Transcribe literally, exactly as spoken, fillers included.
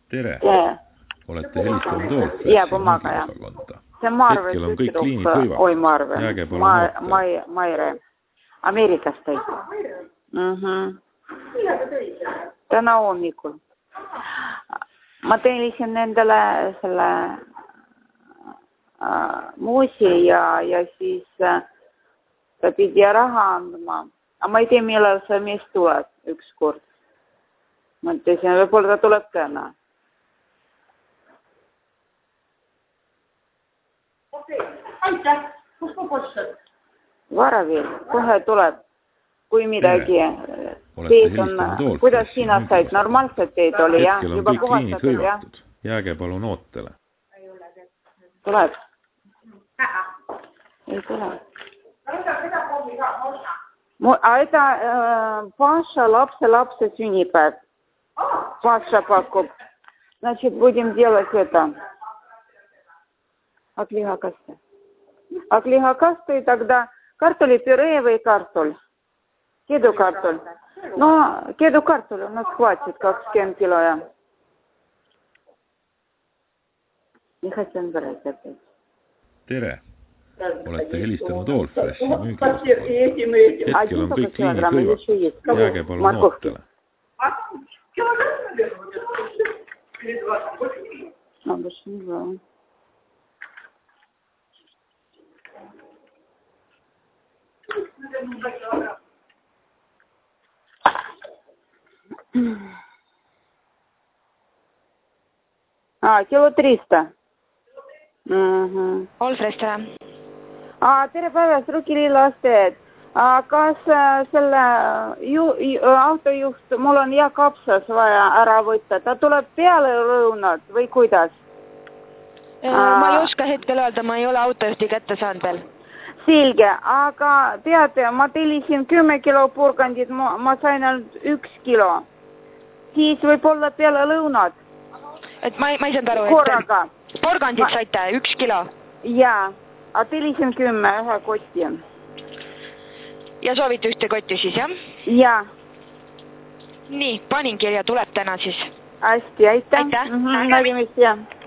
Tere. Tere. Olete helistanud Olfressi müügiosakonda. See Marve. Hetkel on kõik liinid hõivatud. Oi Marve. Jääge palun oote. Ma, Maire. Ameerikast tõi. Mm-hmm. Täna hommikul. Ma tellisin nendele selle äh, muusi ja, ja siis äh, ta pidi raha andma. Aga ma ei tea, millal see mees tuleb ükskord. Ma ütlesin, võib-olla ta tuleb täna. Okei, aitäh. Kus ma potsad? Vara veel, kohe tuleb. Kui midagi Olete teed on, helistanud kuidas sina said, normaalselt teed oli, jah? Hetkel on Juba kõik liinid puhastatud, jah? hõivatud. Jääge palun ootele. Tuleb. Ei tule. А это э, Паша, лапса, лапса, сюниpäev. Паша pakub. Значит, будем делать это. От лихакаста. От лихакаста и тогда картоли-пюре и картоль. Кеду картоль. Но кеду картоль у нас хватит, как с кем кило я. Не хотим брать опять. Tere. Olete helistanud Olfressi müügiosakonda. Hetkel on kõik liinid hõivatud. Jääge palun ootele. А, больше не знаю. А, кило триста. Угу. Olfrest või? А, tere päevast, Rukililasted. Kas selle ju, autojuht, mul on ja kapsas vaja ära võtta, ta tuleb peale lõunat või kuidas? Ma ei oska hetkel öelda, ma ei ole autojuhti kätte saanud veel. Selge, aga teate, ma tellisin kümme kilo purgandit, ma, ma sain ainult üks kilo. Siis võib olla peale lõunat. Et ma, ma ei saanud aru, Korraga. et porgandit ma... saite, üks kilo? Jaa, aga tellisin kümme, ühe kotti. Ja soovite ühte kotti siis, jah? Jaa. Nii, panin kirja, tuleb täna siis. Hästi, aitäh. Aitäh. Mm-hmm, nägemist, jah.